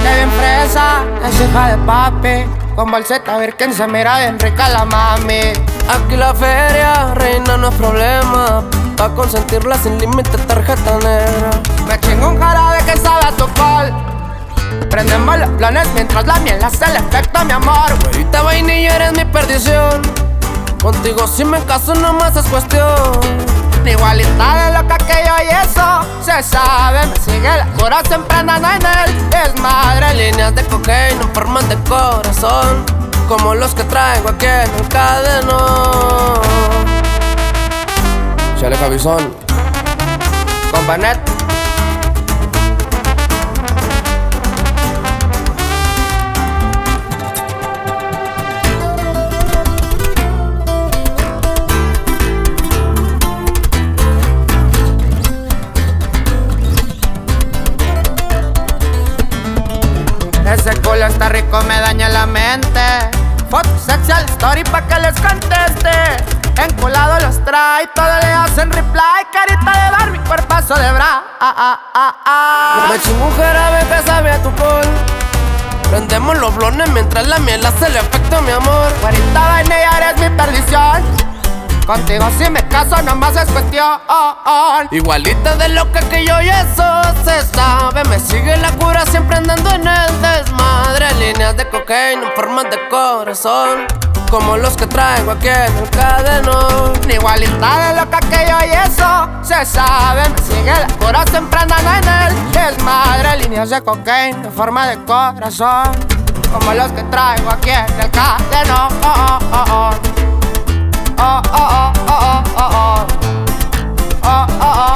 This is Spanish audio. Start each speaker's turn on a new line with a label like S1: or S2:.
S1: Te bien fresa, es hija de papi. Con bolseta virgen se mira bien rica la mami.
S2: Aquí la feria, reina, no es problema. Pa' consentirla sin límite, tarjeta negra.
S1: Me chingo un jarabe que sabe a tu col. Prendemos los planes mientras la miel hace el efecto, mi amor.
S2: Güerita vainilla, eres mi perdición. Contigo si me caso nomás es cuestión.
S1: Igualita de loca que yo y eso se sabe. Me sigue la cura siempre andando en el desmadre.
S2: Líneas de cocaína en forma de corazón, como los que traigo aquí en el cadenón. Chale Cabizón
S1: con Banet. Ese culo está rico, me daña la mente. Foto sexy al story pa' que les conteste. Enculado los trae, todo le hacen reply. Carita de Barbie, cuerpazo de bra.
S2: Me chingo un jarabe que sabe a tu col. Prendemos los blones mientras la miel hace el efecto, mi amor.
S1: Güerita vainilla, eres mi perdición. Contigo si me caso nomás es cuestión.
S2: Igualita de loca que yo y eso se sabe. Me sigue la cura siempre andando en el desmadre. Líneas de cocaína en forma de corazón, como los que traigo aquí en el cadenón.
S1: Igualita de loca que yo y eso se sabe. Me sigue la cura siempre andando en el desmadre. Líneas de cocaína en forma de corazón, como los que traigo aquí en el cadenón. Oh, oh, oh, oh, oh, oh, oh, oh, oh, oh, oh.